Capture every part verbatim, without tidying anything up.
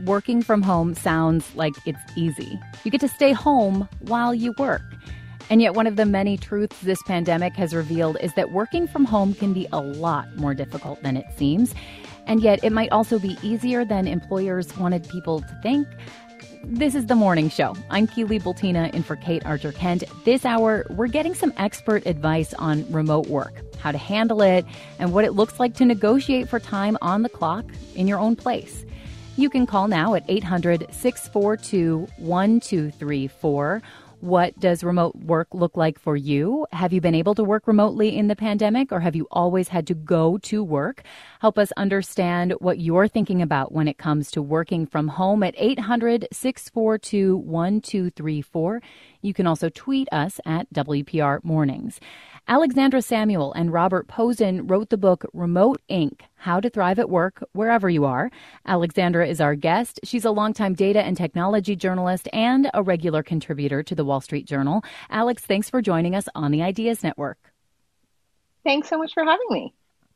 working from home sounds like it's easy. You get to stay home while you work. And yet one of the many truths this pandemic has revealed is that working from home can be a lot more difficult than it seems. And yet it might also be easier than employers wanted people to think. This is The Morning Show. I'm Keely Bultina in for Kate Archer-Kent. This hour, we're getting some expert advice on remote work, how to handle it, and what it looks like to negotiate for time on the clock in your own place. You can call now at eight hundred, six four two, one two three four. What does remote work look like for you? Have you been able to work remotely in the pandemic, or have you always had to go to work? Help us understand what you're thinking about when it comes to working from home at eight hundred, six four two, one two three four. You can also tweet us at W P R Mornings. Alexandra Samuel and Robert Posen wrote the book Remote Incorporated. How to Thrive at Work Wherever You Are. Alexandra is our guest. She's a longtime data and technology journalist and a regular contributor to the Wall Street Journal. Alex, thanks for joining us on the Ideas Network. Thanks so much for having me.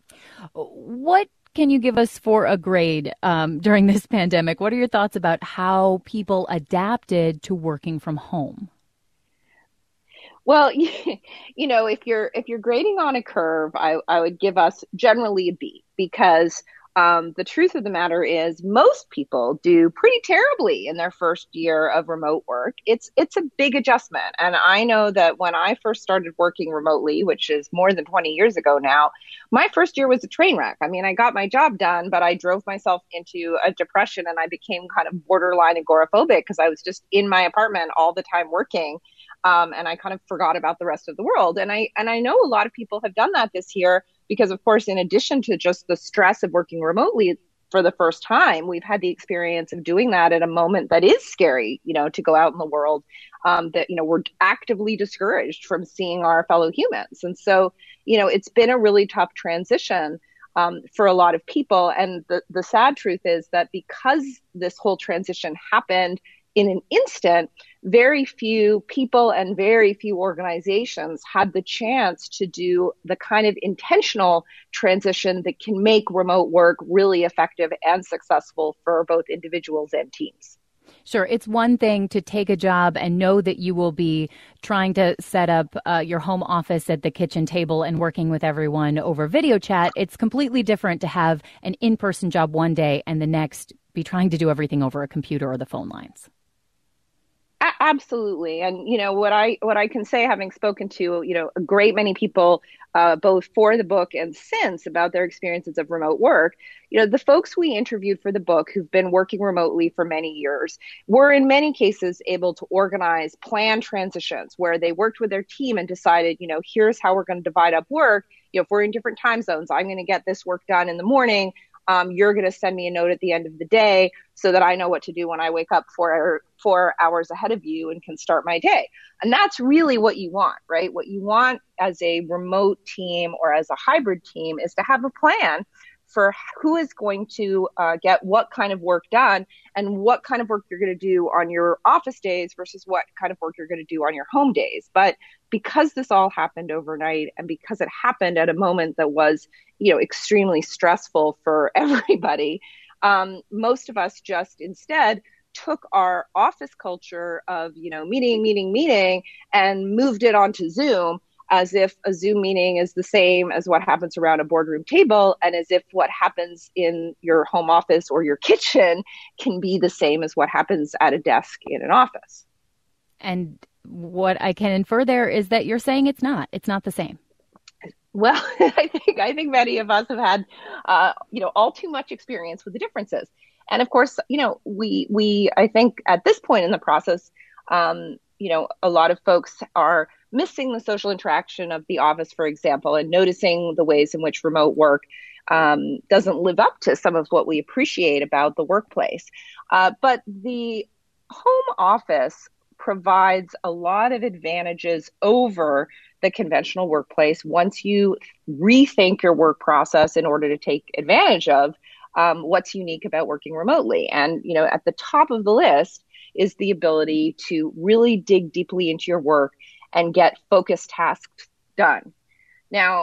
What can you give us for a grade um, during this pandemic? What are your thoughts about how people adapted to working from home? Well, you know, if you're if you're grading on a curve, I, I would give us generally a B, because um, the truth of the matter is most people do pretty terribly in their first year of remote work. It's it's a big adjustment. And I know that when I first started working remotely, which is more than twenty years ago now, my first year was a train wreck. I mean, I got my job done, but I drove myself into a depression and I became kind of borderline agoraphobic because I was just in my apartment all the time working. Um, and I kind of forgot about the rest of the world. And I and I know a lot of people have done that this year because, of course, in addition to just the stress of working remotely for the first time, we've had the experience of doing that at a moment that is scary, you know, to go out in the world, um, that, you know, we're actively discouraged from seeing our fellow humans. And so, you know, it's been a really tough transition um, for a lot of people. And the, the sad truth is that because this whole transition happened in an instant, very few people and very few organizations had the chance to do the kind of intentional transition that can make remote work really effective and successful for both individuals and teams. Sure. It's one thing to take a job and know that you will be trying to set up uh, your home office at the kitchen table and working with everyone over video chat. It's completely different to have an in-person job one day and the next be trying to do everything over a computer or the phone lines. Absolutely. And, you know, what I what I can say, having spoken to, you know, a great many people, uh, both for the book and since, about their experiences of remote work, you know, the folks we interviewed for the book who've been working remotely for many years were in many cases able to organize planned transitions where they worked with their team and decided, you know, here's how we're going to divide up work. You know, if we're in different time zones, I'm going to get this work done in the morning. Um, you're going to send me a note at the end of the day so that I know what to do when I wake up four, four hours ahead of you and can start my day. And that's really what you want, right? What you want as a remote team or as a hybrid team is to have a plan for who is going to uh, get what kind of work done and what kind of work you're going to do on your office days versus what kind of work you're going to do on your home days. But because this all happened overnight and because it happened at a moment that was, you know, extremely stressful for everybody, um, most of us just instead took our office culture of, you know, meeting, meeting, meeting and moved it onto Zoom, as if a Zoom meeting is the same as what happens around a boardroom table, and as if what happens in your home office or your kitchen can be the same as what happens at a desk in an office. And what I can infer there is that you're saying it's not. It's not the same. Well, I think I think many of us have had, uh, you know, all too much experience with the differences. And of course, you know, we we I think at this point in the process, um, you know, a lot of folks are missing the social interaction of the office, for example, and noticing the ways in which remote work um, doesn't live up to some of what we appreciate about the workplace. Uh, but the home office provides a lot of advantages over the conventional workplace once you rethink your work process in order to take advantage of um, what's unique about working remotely. And, you know, at the top of the list is the ability to really dig deeply into your work and get focused tasks done. Now,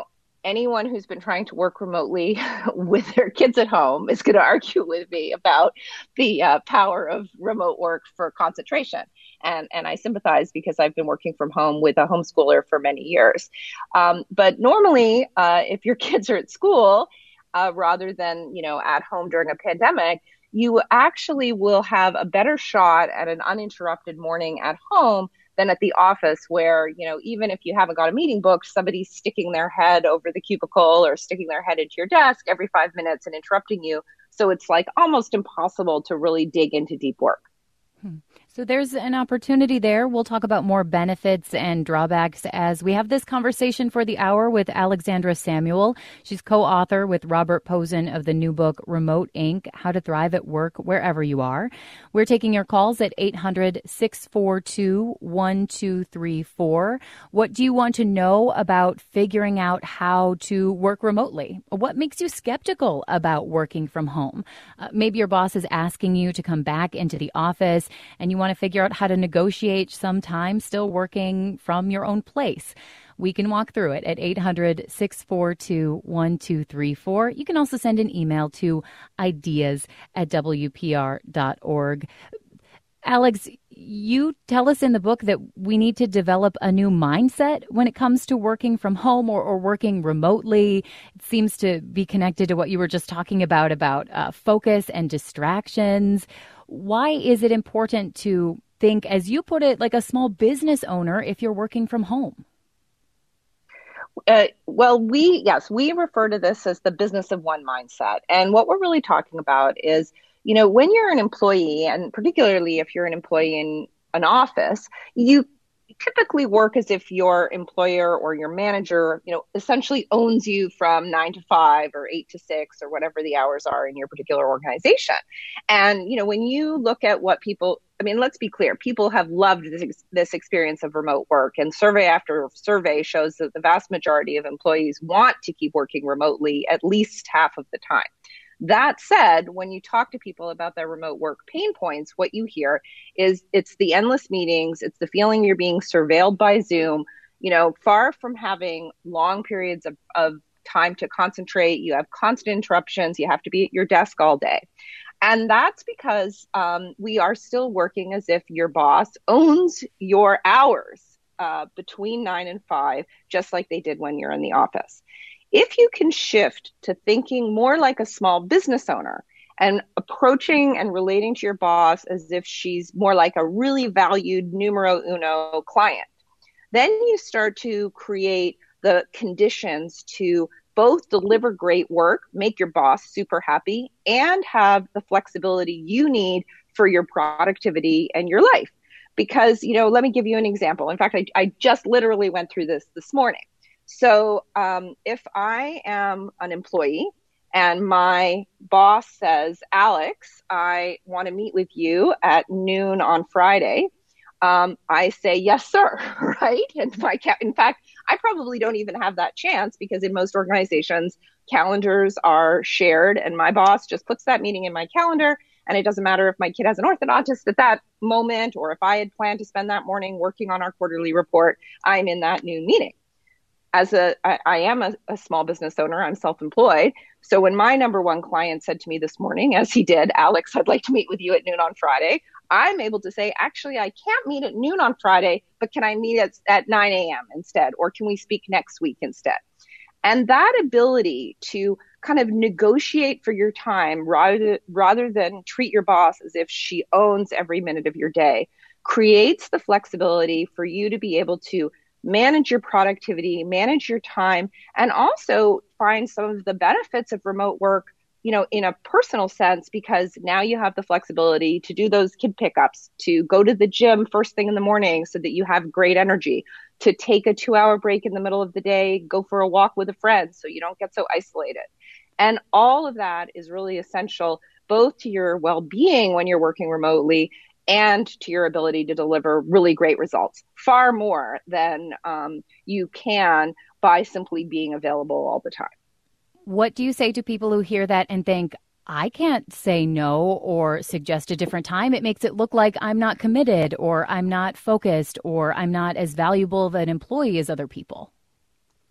anyone who's been trying to work remotely with their kids at home is going to argue with me about the uh, power of remote work for concentration. And, and I sympathize because I've been working from home with a homeschooler for many years. Um, but normally, uh, if your kids are at school, uh, rather than, you know, at home during a pandemic, you actually will have a better shot at an uninterrupted morning at home than at the office where, you know, even if you haven't got a meeting booked, somebody's sticking their head over the cubicle or sticking their head into your desk every five minutes and interrupting you. So it's like almost impossible to really dig into deep work. Hmm. So there's an opportunity there. We'll talk about more benefits and drawbacks as we have this conversation for the hour with Alexandra Samuel. She's co-author with Robert Posen of the new book, Remote Incorporated, How to Thrive at Work Wherever You Are. We're taking your calls at eight hundred, six four two, one two three four. What do you want to know about figuring out how to work remotely? What makes you skeptical about working from home? Uh, maybe your boss is asking you to come back into the office and you want to figure out how to negotiate some time still working from your own place. We can walk through it at eight hundred, six four two, one two three four. You can also send an email to ideas at w p r dot org. Alex, you tell us in the book that we need to develop a new mindset when it comes to working from home or, or working remotely. It seems to be connected to what you were just talking about, about uh, focus and distractions. Why is it important to think, as you put it, like a small business owner if you're working from home? Uh, well, we, yes, we refer to this as the business of one mindset. And what we're really talking about is, you know, when you're an employee, and particularly if you're an employee in an office, you typically work as if your employer or your manager, you know, essentially owns you from nine to five or eight to six or whatever the hours are in your particular organization. And, you know, when you look at what people, I mean, let's be clear, people have loved this, this experience of remote work, and survey after survey shows that the vast majority of employees want to keep working remotely at least half of the time. That said, when you talk to people about their remote work pain points, what you hear is it's the endless meetings, it's the feeling you're being surveilled by Zoom, you know, far from having long periods of, of time to concentrate. You have constant interruptions. You have to be at your desk all day. And that's because um, we are still working as if your boss owns your hours uh, between nine and five, just like they did when you're in the office. If you can shift to thinking more like a small business owner and approaching and relating to your boss as if she's more like a really valued numero uno client, then you start to create the conditions to both deliver great work, make your boss super happy, and have the flexibility you need for your productivity and your life. Because, you know, let me give you an example. In fact, I, I just literally went through this this morning. So um, if I am an employee and my boss says, Alex, I want to meet with you at noon on Friday, um, I say, yes, sir, right? And my ca- in fact, I probably don't even have that chance because in most organizations, calendars are shared and my boss just puts that meeting in my calendar. And it doesn't matter if my kid has an orthodontist at that moment or if I had planned to spend that morning working on our quarterly report, I'm in that noon meeting. As a, I, I am a, a small business owner, I'm self-employed. So when my number one client said to me this morning, as he did, Alex, I'd like to meet with you at noon on Friday, I'm able to say, actually, I can't meet at noon on Friday, but can I meet at, at nine a.m. instead? Or can we speak next week instead? And that ability to kind of negotiate for your time rather, rather than treat your boss as if she owns every minute of your day creates the flexibility for you to be able to manage your productivity, manage your time, and also find some of the benefits of remote work, you know, in a personal sense, because now you have the flexibility to do those kid pickups, to go to the gym first thing in the morning so that you have great energy, to take a two hour break in the middle of the day, go for a walk with a friend so you don't get so isolated. And all of that is really essential both to your well-being when you're working remotely and to your ability to deliver really great results, far more than um, you can by simply being available all the time. What do you say to people who hear that and think, I can't say no or suggest a different time? It makes it look like I'm not committed or I'm not focused or I'm not as valuable of an employee as other people.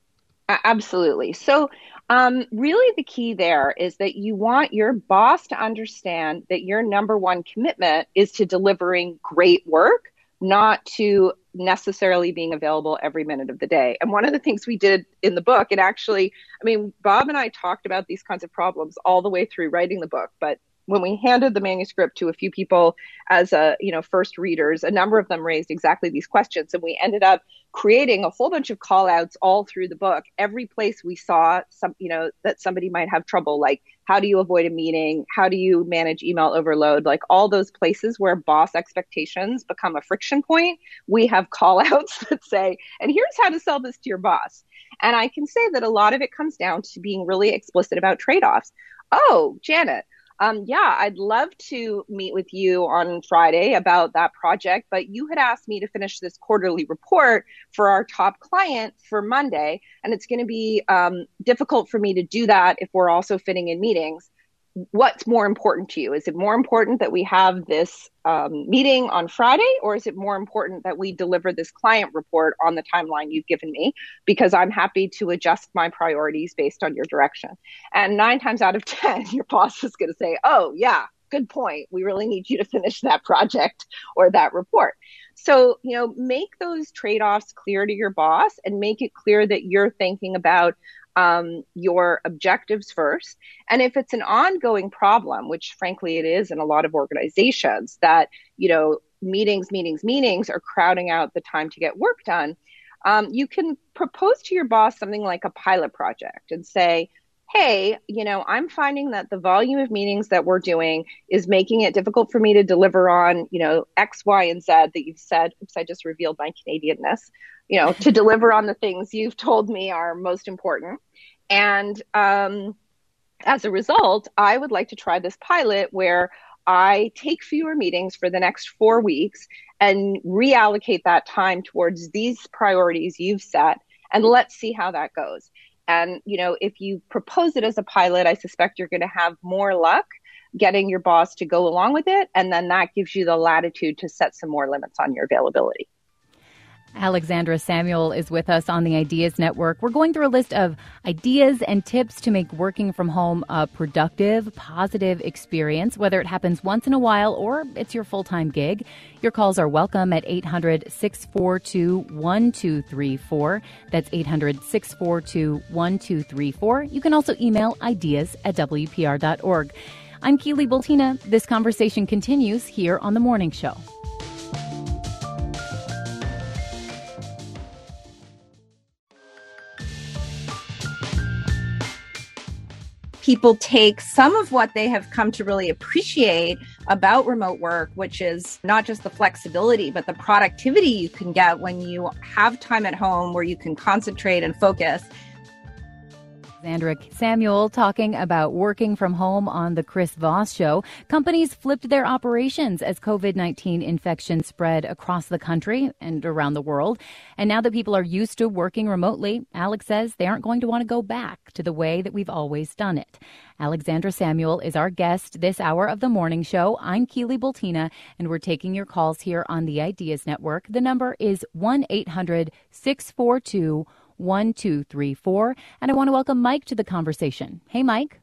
A- Absolutely. So, um, really, the key there is that you want your boss to understand that your number one commitment is to delivering great work, not to necessarily being available every minute of the day. And one of the things we did in the book, and actually, I mean, Bob and I talked about these kinds of problems all the way through writing the book, but when we handed the manuscript to a few people as a, you know, first readers, a number of them raised exactly these questions, and we ended up creating a whole bunch of call outs all through the book. Every place we saw some, you know, that somebody might have trouble, like how do you avoid a meeting? How do you manage email overload? Like all those places where boss expectations become a friction point, we have call outs that say, and here's how to sell this to your boss. And I can say that a lot of it comes down to being really explicit about trade offs. Oh, Janet, um, yeah, I'd love to meet with you on Friday about that project, but you had asked me to finish this quarterly report for our top client for Monday, and it's going to be um, difficult for me to do that if we're also fitting in meetings. What's more important to you? Is it more important that we have this um, meeting on Friday, or is it more important that we deliver this client report on the timeline you've given me? Because I'm happy to adjust my priorities based on your direction. And nine times out of ten, your boss is going to say, oh, yeah, good point. We really need you to finish that project or that report. So, you know, make those trade-offs clear to your boss and make it clear that you're thinking about um, your objectives first. And if it's an ongoing problem, which frankly it is in a lot of organizations, that, you know, meetings, meetings, meetings are crowding out the time to get work done, um, you can propose to your boss something like a pilot project and say, hey, you know, I'm finding that the volume of meetings that we're doing is making it difficult for me to deliver on, you know, X, Y, and Z that you've said. Oops, I just revealed my Canadianness, you know, to deliver on the things you've told me are most important. And um, as a result, I would like to try this pilot where I take fewer meetings for the next four weeks and reallocate that time towards these priorities you've set. And let's see how that goes. And, you know, if you propose it as a pilot, I suspect you're going to have more luck getting your boss to go along with it. And then that gives you the latitude to set some more limits on your availability. Alexandra Samuel is with us on the Ideas Network. We're going through a list of ideas and tips to make working from home a productive, positive experience, whether it happens once in a while or it's your full-time gig. Your calls are welcome at eight hundred, six four two, one two three four. That's eight hundred, six four two, one two three four. You can also email ideas at W P R dot org. I'm Keely Bultina. This conversation continues here on The Morning Show. People take some of what they have come to really appreciate about remote work, which is not just the flexibility, but the productivity you can get when you have time at home where you can concentrate and focus. Alexandra Samuel talking about working from home on the Chris Voss Show. Companies flipped their operations as COVID nineteen infections spread across the country and around the world. And now that people are used to working remotely, Alex says they aren't going to want to go back to the way that we've always done it. Alexandra Samuel is our guest this hour of The Morning Show. I'm Keely Bultina, and we're taking your calls here on the Ideas Network. The number is one eight hundred, six four two, one two three four. And I want to welcome Mike to the conversation. Hey, Mike.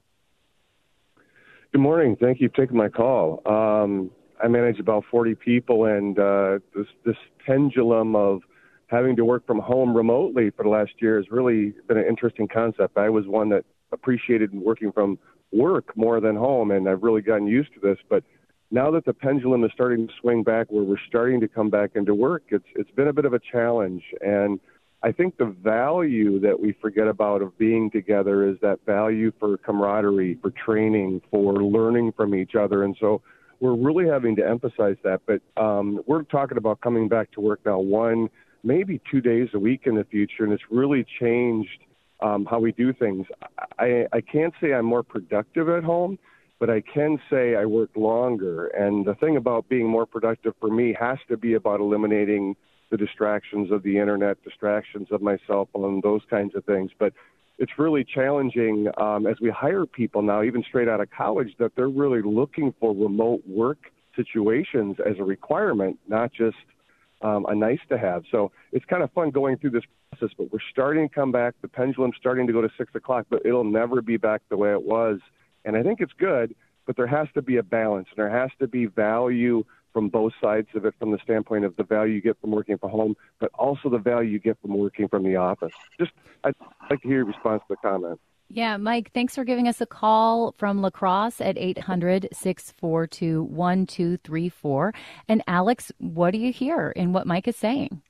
Good morning. Thank you for taking my call. Um, I manage about forty people, and uh, this, this pendulum of having to work from home remotely for the last year has really been an interesting concept. I was one that appreciated working from work more than home, and I've really gotten used to this. But now that the pendulum is starting to swing back where we're starting to come back into work, it's it's been a bit of a challenge. And I think the value that we forget about of being together is that value for camaraderie, for training, for learning from each other. And so we're really having to emphasize that. But um, we're talking about coming back to work now one, maybe two days a week in the future, and it's really changed um, how we do things. I, I can't say I'm more productive at home, but I can say I work longer. And the thing about being more productive for me has to be about eliminating the distractions of the internet, distractions of my cell phone, those kinds of things. But it's really challenging um, as we hire people now, even straight out of college, that they're really looking for remote work situations as a requirement, not just um, a nice to have. So it's kind of fun going through this process, but we're starting to come back. The pendulum's starting to go to six o'clock, but it'll never be back the way it was. And I think it's good, but there has to be a balance, and there has to be value from both sides of it, from the standpoint of the value you get from working from home, but also the value you get from working from the office. Just, I'd like to hear your response to the comment. Yeah, Mike, thanks for giving us a call from La Crosse at eight hundred, six four two, one two three four. And Alex, what do you hear in what Mike is saying?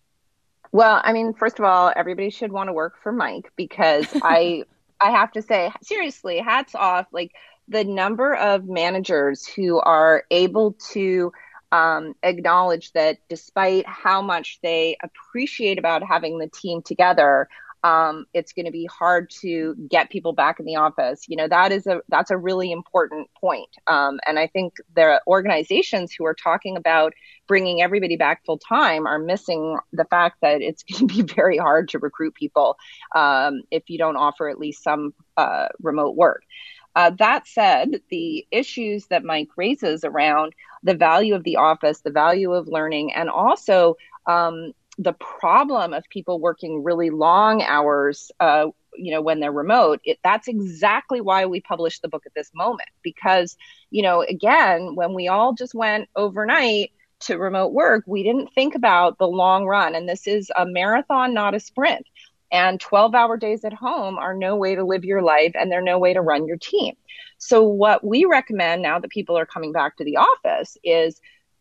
Well, I mean, first of all, everybody should want to work for Mike, because I I have to say, seriously, hats off, like the number of managers who are able to um, acknowledge that despite how much they appreciate about having the team together, Um, it's going to be hard to get people back in the office. You know, that is a, that's a really important point. Um, and I think the organizations who are talking about bringing everybody back full time are missing the fact that it's going to be very hard to recruit people um, if you don't offer at least some uh, remote work. Uh, that said, the issues that Mike raises around the value of the office, the value of learning, and also um, the problem of people working really long hours, uh, you know, when they're remote, it, that's exactly why we published the book at this moment. Because, you know, again, when we all just went overnight to remote work, we didn't think about the long run. And this is a marathon, not a sprint. And twelve hour days at home are no way to live your life, and they're no way to run your team. So what we recommend now that people are coming back to the office is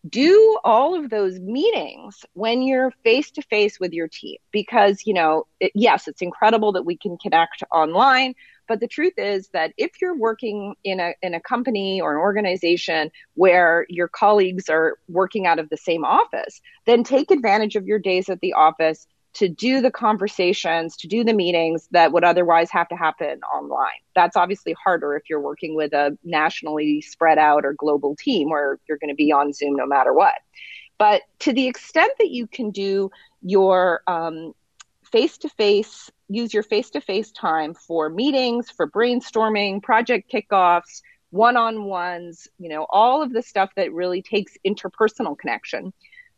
do all of those meetings when you're face to face with your team, because, you know, it, yes, it's incredible that we can connect online, but the truth is that if you're working in a in a company or an organization where your colleagues are working out of the same office, then take advantage of your days at the office to do the conversations, to do the meetings that would otherwise have to happen online. That's obviously harder if you're working with a nationally spread out or global team where you're going to be on Zoom no matter what. But to the extent that you can do your um, face-to-face, use your face-to-face time for meetings, for brainstorming, project kickoffs, one-on-ones, you know, all of the stuff that really takes interpersonal connection,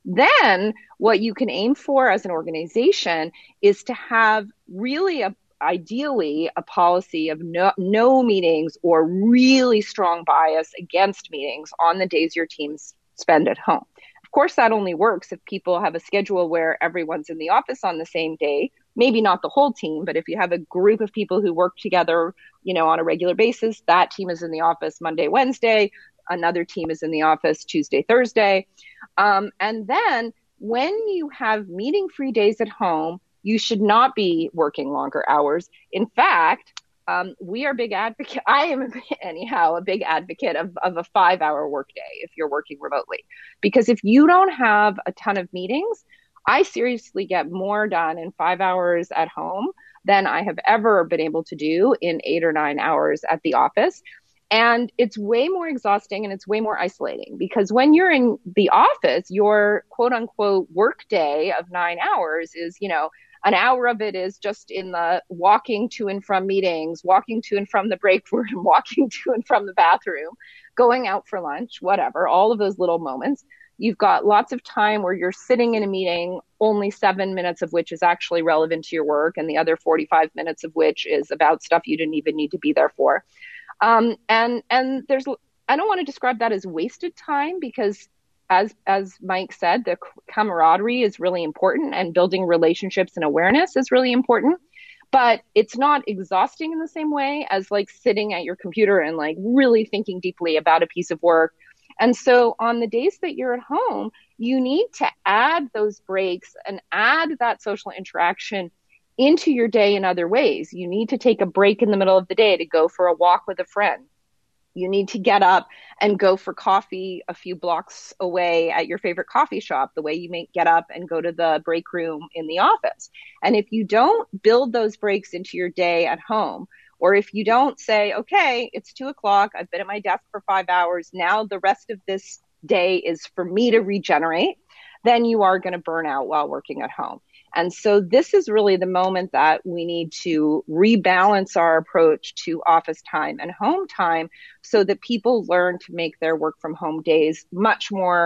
then what you can aim for as an organization is to have really a, ideally a policy of no, no meetings or really strong bias against meetings on the days your teams spend at home. Of course, that only works if people have a schedule where everyone's in the office on the same day, maybe not the whole team, but if you have a group of people who work together, you know, on a regular basis, that team is in the office Monday, Wednesday, another team is in the office Tuesday, Thursday. Um, and then when you have meeting-free days at home, you should not be working longer hours. In fact, um, we are big advocate. I am anyhow a big advocate of, of a five-hour workday if you're working remotely, because if you don't have a ton of meetings, I seriously get more done in five hours at home than I have ever been able to do in eight or nine hours at the office. And it's way more exhausting and it's way more isolating, because when you're in the office, your quote unquote work day of nine hours is, you know, an hour of it is just in the walking to and from meetings, walking to and from the break room, walking to and from the bathroom, going out for lunch, whatever, all of those little moments. You've got lots of time where you're sitting in a meeting, only seven minutes of which is actually relevant to your work, and the other forty-five minutes of which is about stuff you didn't even need to be there for. Um, and, and there's, I don't want to describe that as wasted time, because as, as Mike said, the camaraderie is really important and building relationships and awareness is really important, but it's not exhausting in the same way as like sitting at your computer and like really thinking deeply about a piece of work. And so on the days that you're at home, you need to add those breaks and add that social interaction into your day in other ways. You need to take a break in the middle of the day to go for a walk with a friend. You need to get up and go for coffee a few blocks away at your favorite coffee shop, the way you may get up and go to the break room in the office. And if you don't build those breaks into your day at home, or if you don't say, okay, it's two o'clock, I've been at my desk for five hours, now the rest of this day is for me to regenerate, then you are going to burn out while working at home. And so this is really the moment that we need to rebalance our approach to office time and home time so that people learn to make their work from home days much more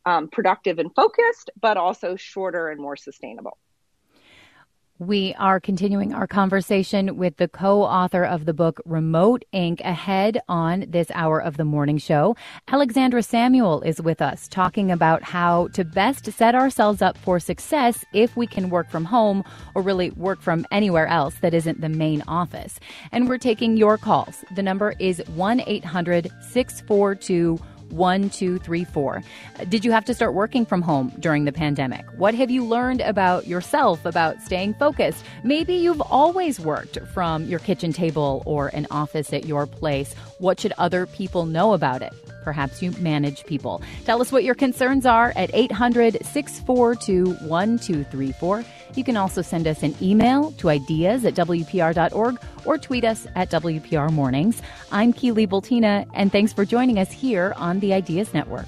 um, productive and focused, but also shorter and more sustainable. We are continuing our conversation with the co-author of the book, Remote Incorporated. Ahead on this hour of the morning show, Alexandra Samuel is with us talking about how to best set ourselves up for success if we can work from home or really work from anywhere else that isn't the main office. And we're taking your calls. The number is one eight hundred six four two one two three four. Did you have to start working from home during the pandemic? What have you learned about yourself, about staying focused? Maybe you've always worked from your kitchen table or an office at your place. What should other people know about it? Perhaps you manage people. Tell us what your concerns are at eight hundred six four two one two three four. You can also send us an email to ideas at W P R dot org or tweet us at W P R Mornings. I'm Keely Bultina, and thanks for joining us here on the Ideas Network.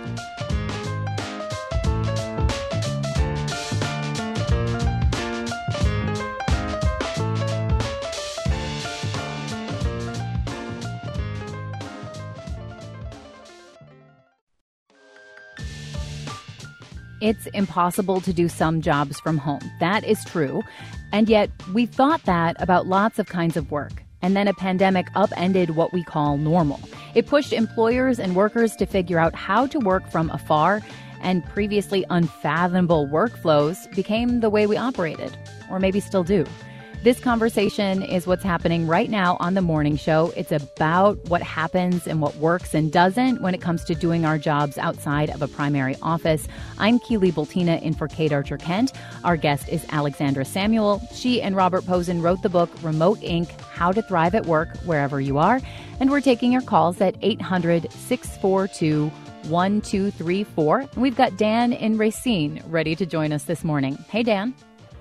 It's impossible to do some jobs from home. That is true. And yet we thought that about lots of kinds of work. And then a pandemic upended what we call normal. It pushed employers and workers to figure out how to work from afar, and previously unfathomable workflows became the way we operated, or maybe still do. This conversation is what's happening right now on The Morning Show. It's about what happens and what works and doesn't when it comes to doing our jobs outside of a primary office. I'm Keely Bultina in for Kate Archer-Kent. Our guest is Alexandra Samuel. She and Robert Posen wrote the book Remote Incorporated, How to Thrive at Work Wherever You Are. And we're taking your calls at eight hundred six four two one two three four. And we've got Dan in Racine ready to join us this morning. Hey, Dan.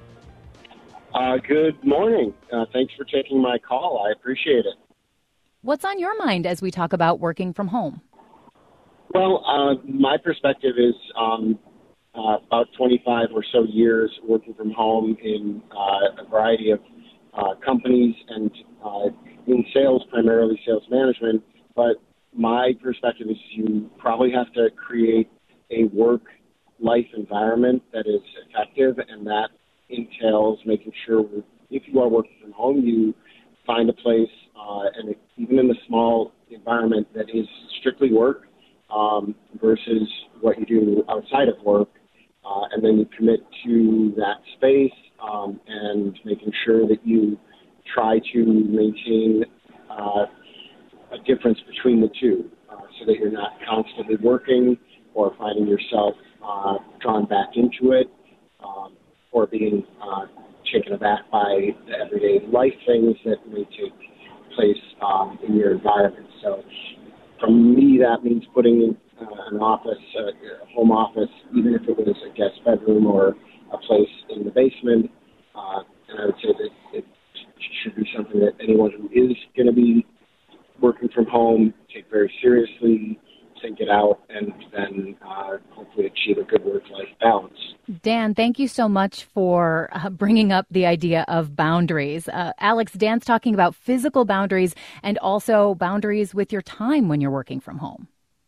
Uh, good morning. Uh, thanks for taking my call. I appreciate it. What's on your mind as we talk about working from home? Well, uh, my perspective is um, uh, about twenty-five or so years working from home in uh, a variety of uh, companies and uh, in sales, primarily sales management. But my perspective is you probably have to create a work-life environment that is effective, and that entails making sure if you are working from home, you find a place, uh, and even in the small environment that is strictly work um, versus what you do outside of work, uh, and then you commit to that space um, and making sure that you try to maintain uh, a difference between the two uh, so that you're not constantly working or finding yourself uh, drawn back into it. Um, or being uh, taken aback by the everyday life things that may take place um, in your environment. So for me, that means putting in uh, an office, uh, a home office, even if it was a guest bedroom or a place in the basement. Uh, and I would say that it should be something that anyone who is going to be working from home take very seriously, think it out, and then uh, hopefully achieve a good work-life balance. Dan, thank you so much for uh, bringing up the idea of boundaries. Uh, Alex, Dan's talking about physical boundaries and also boundaries with your time when you're working from home.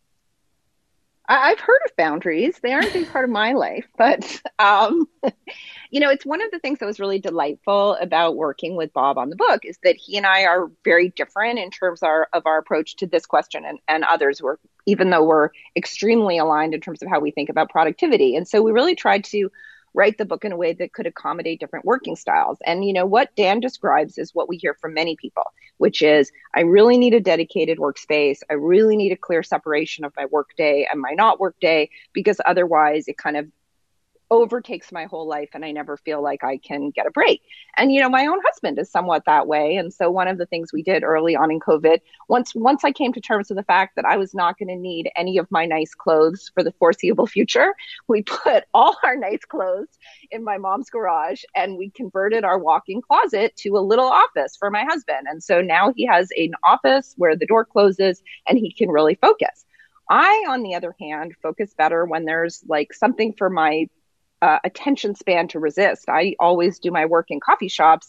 I've heard of boundaries. They aren't a big part of my life, but, um, you know, it's one of the things that was really delightful about working with Bob on the book is that he and I are very different in terms of our, of our approach to this question and, and others, were, even though we're extremely aligned in terms of how we think about productivity. And so we really tried to write the book in a way that could accommodate different working styles. And, you know, what Dan describes is what we hear from many people, which is, I really need a dedicated workspace. I really need a clear separation of my work day and my not work day, because otherwise it kind of overtakes my whole life and I never feel like I can get a break. And, you know, my own husband is somewhat that way. And so one of the things we did early on in COVID, once, once I came to terms with the fact that I was not going to need any of my nice clothes for the foreseeable future, we put all our nice clothes in my mom's garage and we converted our walk-in closet to a little office for my husband. And so now he has an office where the door closes and he can really focus. I, on the other hand, focus better when there's like something for my Uh, attention span to resist. I always do my work in coffee shops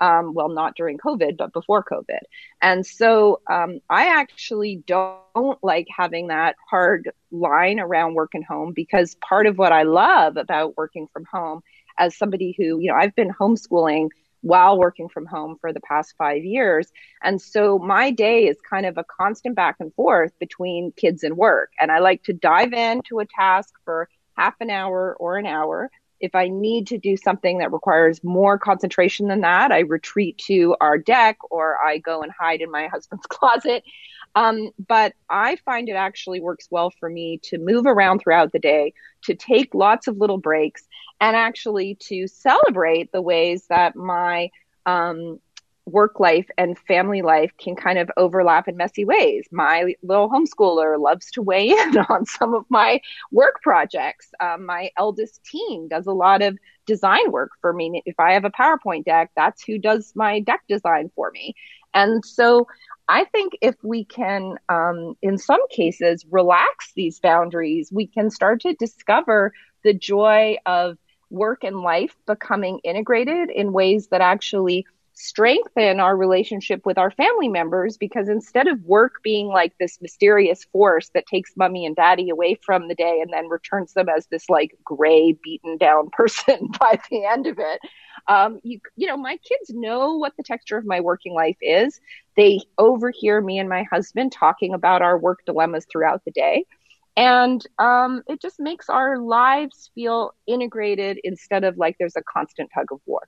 Um, well, not during COVID, but before COVID. And so um, I actually don't like having that hard line around work and home, because part of what I love about working from home, as somebody who, you know, I've been homeschooling while working from home for the past five years. And so my day is kind of a constant back and forth between kids and work. And I like to dive into a task for half an hour or an hour. If I need to do something that requires more concentration than that, I retreat to our deck or I go and hide in my husband's closet. Um, but I find it actually works well for me to move around throughout the day, to take lots of little breaks, and actually to celebrate the ways that my um, work life and family life can kind of overlap in messy ways. My little homeschooler loves to weigh in on some of my work projects. Um, my eldest teen does a lot of design work for me. If I have a PowerPoint deck, that's who does my deck design for me. And so I think if we can, um, in some cases, relax these boundaries, we can start to discover the joy of work and life becoming integrated in ways that actually strengthen our relationship with our family members. Because instead of work being like this mysterious force that takes mommy and daddy away from the day and then returns them as this like gray, beaten down person by the end of it, um, you, you know, my kids know what the texture of my working life is. They overhear me and my husband talking about our work dilemmas throughout the day. And um, it just makes our lives feel integrated instead of like there's a constant tug of war.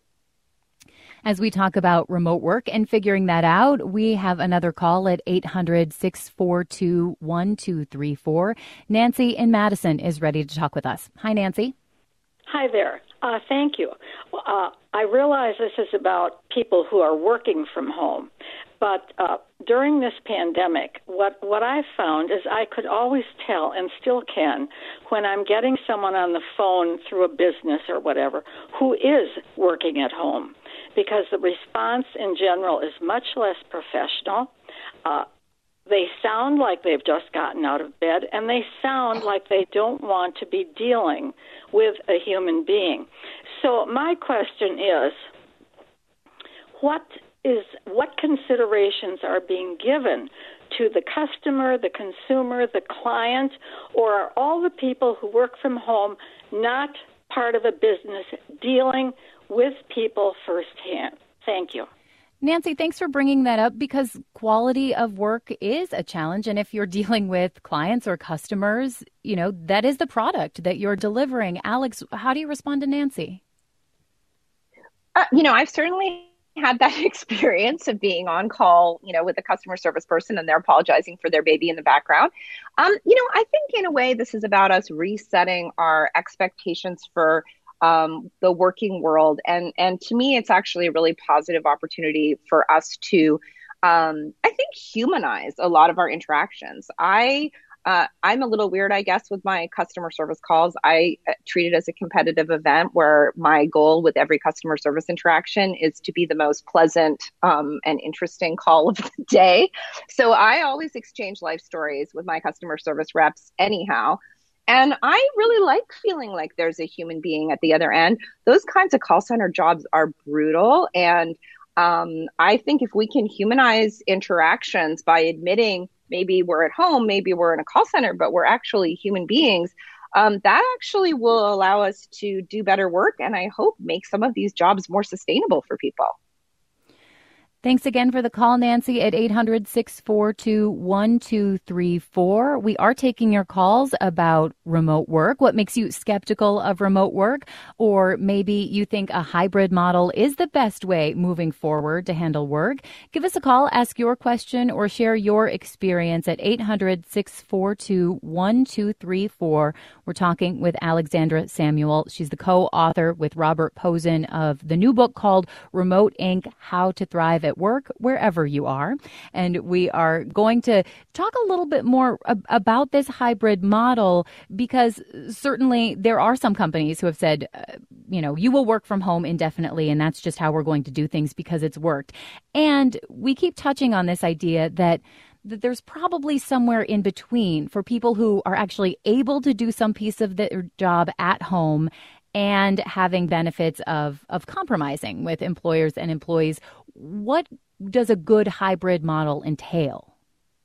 As we talk about remote work and figuring that out, we have another call at eight hundred, six four two, one two three four. Nancy in Madison is ready to talk with us. Hi, Nancy. Hi there. Uh, thank you. Uh, I realize this is about people who are working from home, but uh, during this pandemic, what, what I found is I could always tell, and still can, when I'm getting someone on the phone through a business or whatever who is working at home, because the response in general is much less professional. Uh, they sound like they've just gotten out of bed, and they sound like they don't want to be dealing with a human being. So my question is, what is what considerations are being given to the customer, the consumer, the client, or are all the people who work from home not part of a business dealing with people firsthand? Thank you. Nancy, thanks for bringing that up, because quality of work is a challenge. And if you're dealing with clients or customers, you know, that is the product that you're delivering. Alex, how do you respond to Nancy? Uh, you know, I've certainly had that experience of being on call, you know, with a customer service person and they're apologizing for their baby in the background. Um, you know, I think in a way this is about us resetting our expectations for Um, the working world. And, and to me, it's actually a really positive opportunity for us to, um, I think, humanize a lot of our interactions. I, uh, I'm a little weird, I guess, with my customer service calls. I uh, treat it as a competitive event where my goal with every customer service interaction is to be the most pleasant um, and interesting call of the day. So I always exchange life stories with my customer service reps anyhow. And I really like feeling like there's a human being at the other end. Those kinds of call center jobs are brutal. And um, I think if we can humanize interactions by admitting maybe we're at home, maybe we're in a call center, but we're actually human beings, um, that actually will allow us to do better work. And I hope make some of these jobs more sustainable for people. Thanks again for the call, Nancy, at eight hundred, six four two, one two three four. We are taking your calls about remote work. What makes you skeptical of remote work? Or maybe you think a hybrid model is the best way moving forward to handle work. Give us a call, ask your question, or share your experience at eight hundred, six four two, one two three four. We're talking with Alexandra Samuel. She's the co-author with Robert Posen of the new book called Remote Incorporated, How to Thrive at Work wherever you are. And we are going to talk a little bit more ab- about this hybrid model, because certainly there are some companies who have said, uh, you know, you will work from home indefinitely, and that's just how we're going to do things because it's worked. And we keep touching on this idea that that there's probably somewhere in between for people who are actually able to do some piece of their job at home and having benefits of, of compromising with employers and employees. What does a good hybrid model entail?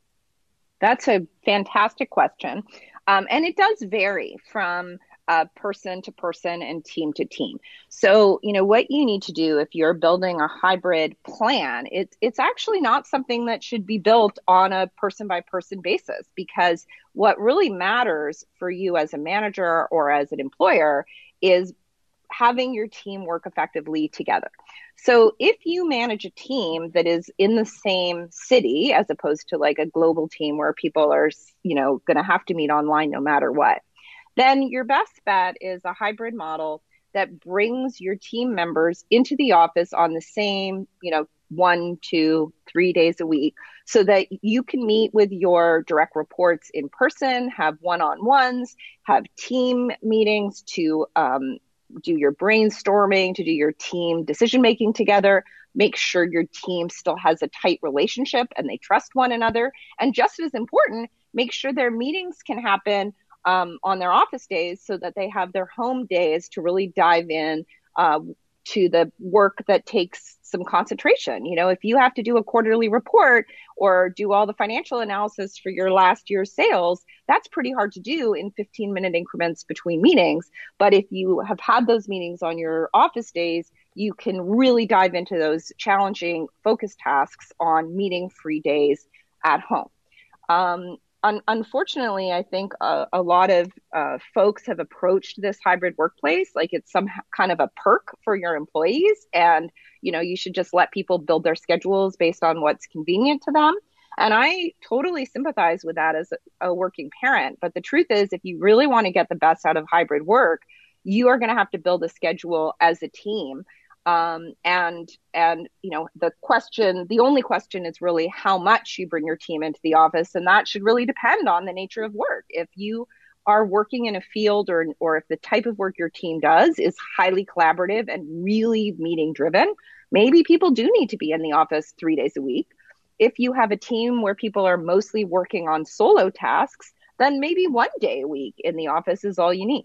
That's a fantastic question. Um, and it does vary from uh, person to person and team to team. So, you know, what you need to do if you're building a hybrid plan, it's it's actually not something that should be built on a person by person basis, because what really matters for you as a manager or as an employer is having your team work effectively together. So if you manage a team that is in the same city, as opposed to like a global team where people are, you know, going to have to meet online no matter what, then your best bet is a hybrid model that brings your team members into the office on the same, you know, one, two, three days a week, so that you can meet with your direct reports in person, have one-on-ones, have team meetings to um, do your brainstorming, to do your team decision-making together, make sure your team still has a tight relationship and they trust one another. And just as important, make sure their meetings can happen um, on their office days so that they have their home days to really dive in uh, to the work that takes some concentration. You know, if you have to do a quarterly report or do all the financial analysis for your last year's sales, that's pretty hard to do in fifteen minute increments between meetings. But if you have had those meetings on your office days, you can really dive into those challenging focus tasks on meeting free days at home. Um, un- unfortunately, I think a, a lot of uh, folks have approached this hybrid workplace like it's some kind of a perk for your employees. And, you know, you should just let people build their schedules based on what's convenient to them. And I totally sympathize with that as a, a working parent. But the truth is, if you really want to get the best out of hybrid work, you are going to have to build a schedule as a team. Um, and, and, you know, the question, the only question is really how much you bring your team into the office. And that should really depend on the nature of work. If you are working in a field or, or if the type of work your team does is highly collaborative and really meeting driven, maybe people do need to be in the office three days a week. If you have a team where people are mostly working on solo tasks, then maybe one day a week in the office is all you need.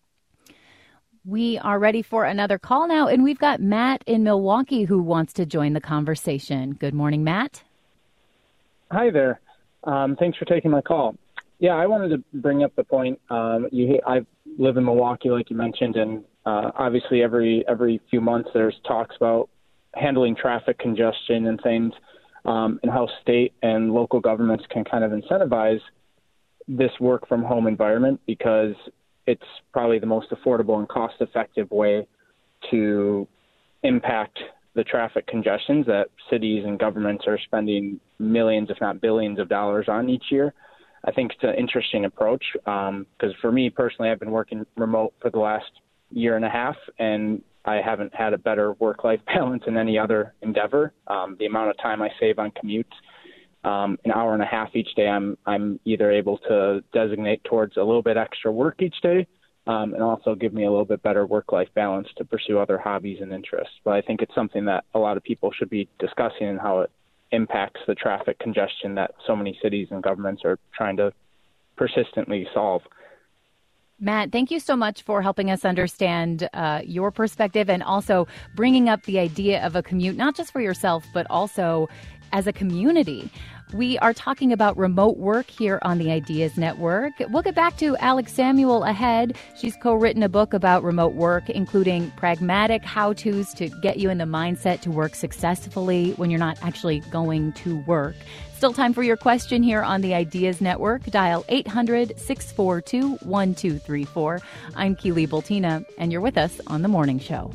We are ready for another call now, and we've got Matt in Milwaukee who wants to join the conversation. Good morning, Matt. Hi there. Um, thanks for taking my call. Yeah, I wanted to bring up the point. Um, you, I live in Milwaukee, like you mentioned, and uh, obviously every every few months there's talks about handling traffic congestion and things, um, and how state and local governments can kind of incentivize this work from home environment, because it's probably the most affordable and cost-effective way to impact the traffic congestions that cities and governments are spending millions, if not billions of dollars on each year. I think it's an interesting approach because um, for me personally, I've been working remote for the last year and a half, and I haven't had a better work-life balance in any other endeavor. Um, the amount of time I save on commutes, Um, an hour and a half each day, I'm I'm either able to designate towards a little bit extra work each day, um, and also give me a little bit better work-life balance to pursue other hobbies and interests. But I think it's something that a lot of people should be discussing, and how it impacts the traffic congestion that so many cities and governments are trying to persistently solve. Matt, thank you so much for helping us understand uh, your perspective, and also bringing up the idea of a commute, not just for yourself, but also as a community. We are talking about remote work here on the Ideas Network. We'll get back to Alex Samuel ahead. She's co-written a book about remote work, including pragmatic how-tos to get you in the mindset to work successfully when you're not actually going to work. Still time for your question here on the Ideas Network. Dial eight hundred, six four two, one two three four. I'm Keely Bultina, and you're with us on The Morning Show.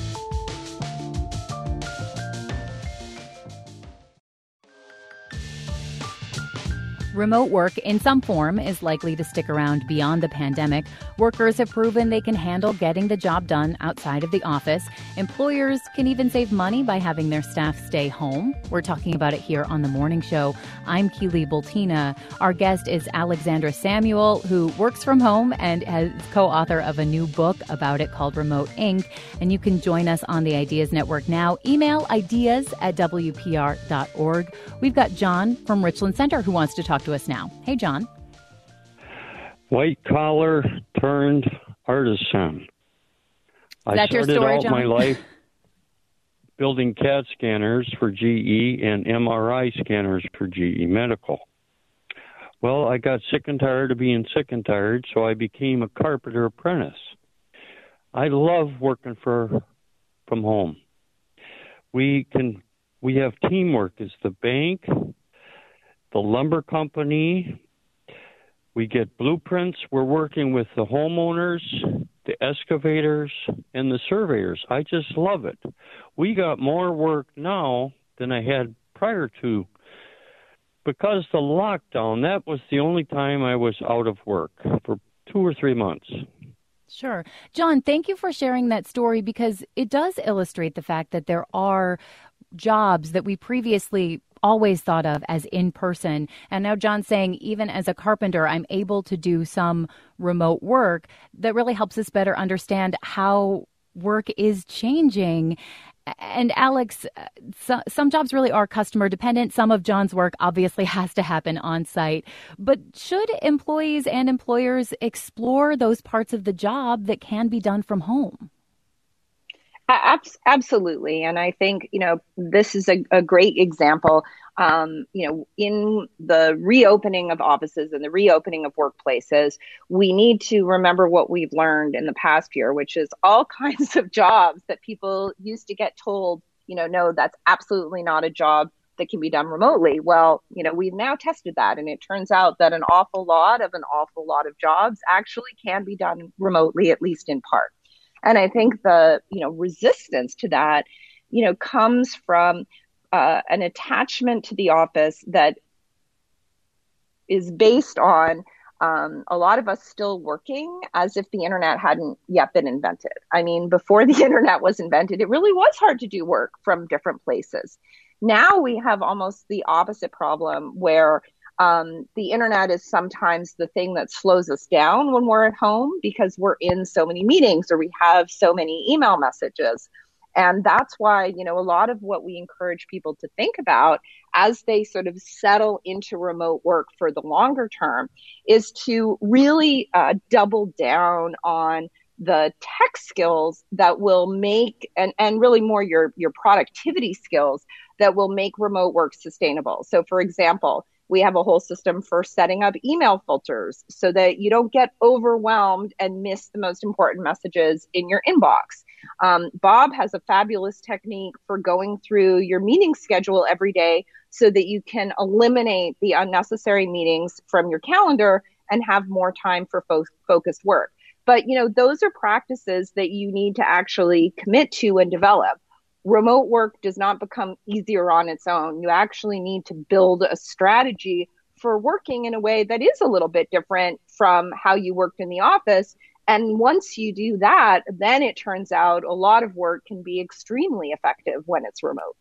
Remote work in some form is likely to stick around beyond the pandemic. Workers have proven they can handle getting the job done outside of the office. Employers can even save money by having their staff stay home. We're talking about it here on The Morning Show. I'm Keely Bultina. Our guest is Alexandra Samuel, who works from home and is co-author of a new book about it called Remote Incorporated. And you can join us on the Ideas Network now. Email ideas at w p r dot org. We've got John from Richland Center who wants to talk to us now. Hey, John. White collar turned artisan. Is that I started your story, out John? my life building C A D scanners for G E and M R I scanners for G E Medical. Well, I got sick and tired of being sick and tired, so I became a carpenter apprentice. I love working for from home. We can we have teamwork as the bank, the lumber company. We get blueprints. We're working with the homeowners, the excavators, and the surveyors. I just love it. We got more work now than I had prior to. Because the lockdown, that was the only time I was out of work for two or three months. Sure. John, thank you for sharing that story, because it does illustrate the fact that there are jobs that we previously always thought of as in person. And now John's saying, even as a carpenter, I'm able to do some remote work. That really helps us better understand how work is changing. And Alex, so, some jobs really are customer dependent. Some of John's work obviously has to happen on site. But should employees and employers explore those parts of the job that can be done from home? Absolutely. And I think, you know, this is a, a great example, um, you know, in the reopening of offices and the reopening of workplaces, we need to remember what we've learned in the past year, which is all kinds of jobs that people used to get told, you know, no, that's absolutely not a job that can be done remotely. Well, you know, we've now tested that, and it turns out that an awful lot of an awful lot of jobs actually can be done remotely, at least in part. And I think the, you know, resistance to that, you know, comes from uh, an attachment to the office that is based on um, a lot of us still working as if the internet hadn't yet been invented. I mean, before the internet was invented, it really was hard to do work from different places. Now we have almost the opposite problem, where Um, the internet is sometimes the thing that slows us down when we're at home because we're in so many meetings or we have so many email messages. And that's why, you know, a lot of what we encourage people to think about as they sort of settle into remote work for the longer term is to really uh, double down on the tech skills that will make, and, and really more your, your productivity skills that will make remote work sustainable. So for example, we have a whole system for setting up email filters so that you don't get overwhelmed and miss the most important messages in your inbox. Um, Bob has a fabulous technique for going through your meeting schedule every day so that you can eliminate the unnecessary meetings from your calendar and have more time for fo- focused work. But, you know, those are practices that you need to actually commit to and develop. Remote work does not become easier on its own. You actually need to build a strategy for working in a way that is a little bit different from how you worked in the office. And once you do that, then it turns out a lot of work can be extremely effective when it's remote.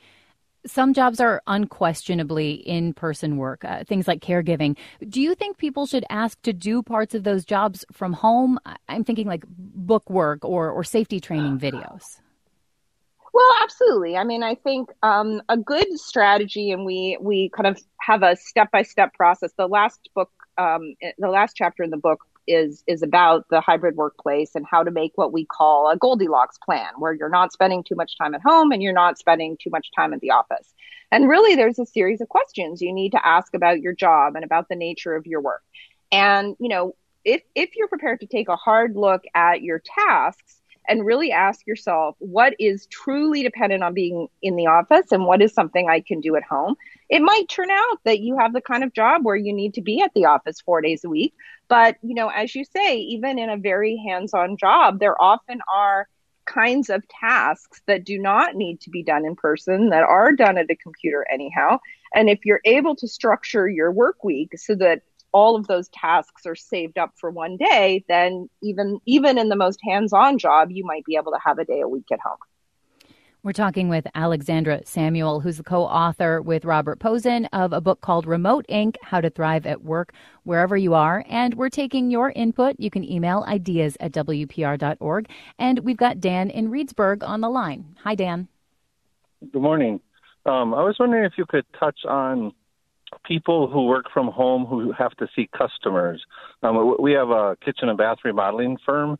Some jobs are unquestionably in-person work, uh, things like caregiving. Do you think people should ask to do parts of those jobs from home? I'm thinking like book work or, or safety training videos. Well, absolutely. I mean, I think um, a good strategy, and we we kind of have a step-by-step process. The last book, um, the last chapter in the book is is about the hybrid workplace and how to make what we call a Goldilocks plan, where you're not spending too much time at home and you're not spending too much time at the office. And really, there's a series of questions you need to ask about your job and about the nature of your work. And, you know, if if you're prepared to take a hard look at your tasks, and really ask yourself, what is truly dependent on being in the office and what is something I can do at home? It might turn out that you have the kind of job where you need to be at the office four days a week. But, you know, as you say, even in a very hands-on job, there often are kinds of tasks that do not need to be done in person, that are done at a computer anyhow. And if you're able to structure your work week so that all of those tasks are saved up for one day, then even even in the most hands-on job, you might be able to have a day a week at home. We're talking with Alexandra Samuel, who's the co-author with Robert Posen of a book called Remote Incorporated, How to Thrive at Work Wherever You Are. And we're taking your input. You can email ideas at W P R dot org. And we've got Dan in Reedsburg on the line. Hi, Dan. Good morning. Um, I was wondering if you could touch on people who work from home who have to see customers. Um, we have a kitchen and bath remodeling firm,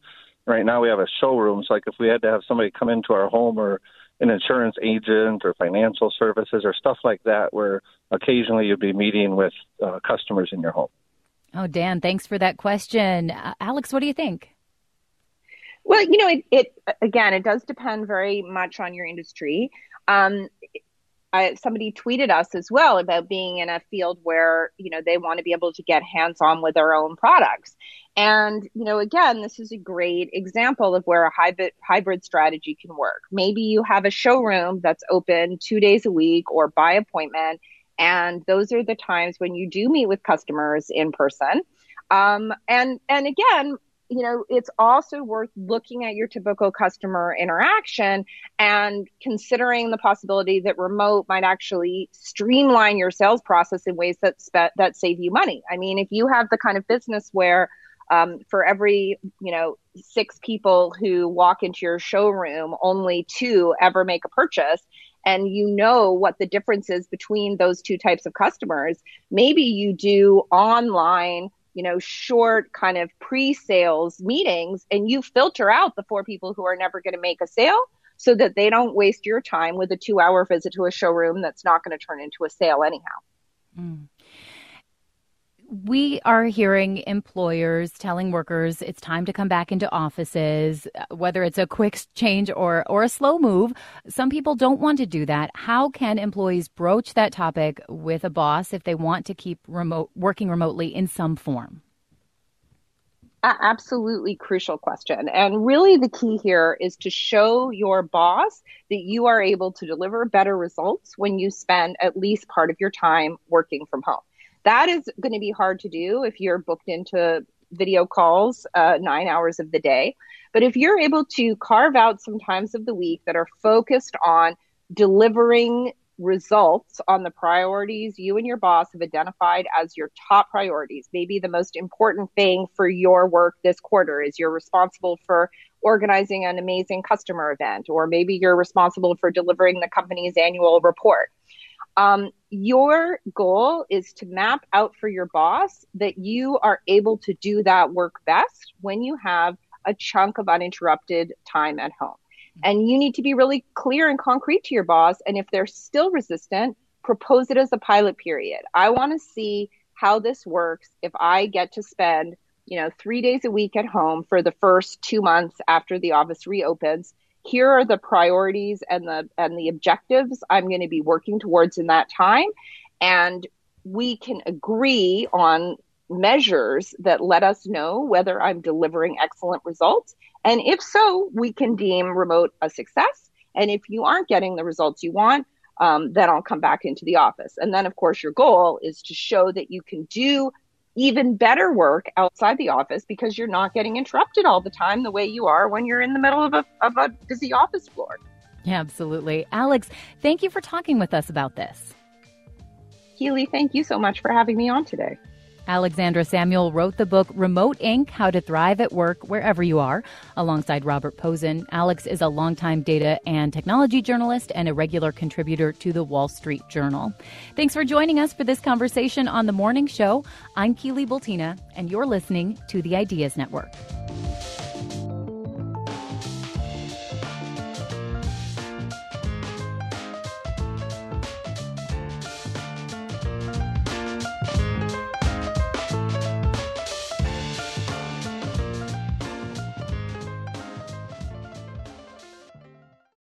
right now we have a showroom. So like if we had to have somebody come into our home or an insurance agent or financial services or stuff like that, where occasionally you'd be meeting with uh, customers in your home. Oh, Dan, thanks for that question. Uh, Alex, what do you think? Well, you know, it, it again, it does depend very much on your industry. Um, I, somebody tweeted us as well about being in a field where, you know, they want to be able to get hands-on with their own products. And, you know, again, this is a great example of where a hybrid, hybrid strategy can work. Maybe you have a showroom that's open two days a week or by appointment. And those are the times when you do meet with customers in person. Um, and, and again, you know, it's also worth looking at your typical customer interaction and considering the possibility that remote might actually streamline your sales process in ways that spe- that save you money. I mean, if you have the kind of business where um, for every, you know, six people who walk into your showroom, only two ever make a purchase, and you know what the difference is between those two types of customers, maybe you do online, you know, short kind of pre-sales meetings, and you filter out the four people who are never going to make a sale so that they don't waste your time with a two hour visit to a showroom that's not going to turn into a sale anyhow. Mm. We are hearing employers telling workers it's time to come back into offices, whether it's a quick change or, or a slow move. Some people don't want to do that. How can employees broach that topic with a boss if they want to keep remote working remotely in some form? Absolutely crucial question. And really the key here is to show your boss that you are able to deliver better results when you spend at least part of your time working from home. That is going to be hard to do if you're booked into video calls uh, nine hours of the day. But if you're able to carve out some times of the week that are focused on delivering results on the priorities you and your boss have identified as your top priorities, maybe the most important thing for your work this quarter is you're responsible for organizing an amazing customer event, or maybe you're responsible for delivering the company's annual report. Um, your goal is to map out for your boss that you are able to do that work best when you have a chunk of uninterrupted time at home. And you need to be really clear and concrete to your boss. And if they're still resistant, propose it as a pilot period. I want to see how this works if I get to spend, you know, three days a week at home for the first two months after the office reopens. Here are the priorities and the and the objectives I'm going to be working towards in that time. And we can agree on measures that let us know whether I'm delivering excellent results. And if so, we can deem remote a success. And if you aren't getting the results you want, um, then I'll come back into the office. And then, of course, your goal is to show that you can do even better work outside the office because you're not getting interrupted all the time the way you are when you're in the middle of a, of a busy office floor. Yeah, absolutely. Alex, thank you for talking with us about this. Keely, thank you so much for having me on today. Alexandra Samuel wrote the book Remote Incorporated. How to Thrive at Work Wherever You Are, alongside Robert Posen. Alex is a longtime data and technology journalist and a regular contributor to the Wall Street Journal. Thanks for joining us for this conversation on The Morning Show. I'm Keely Bultina, and you're listening to the Ideas Network.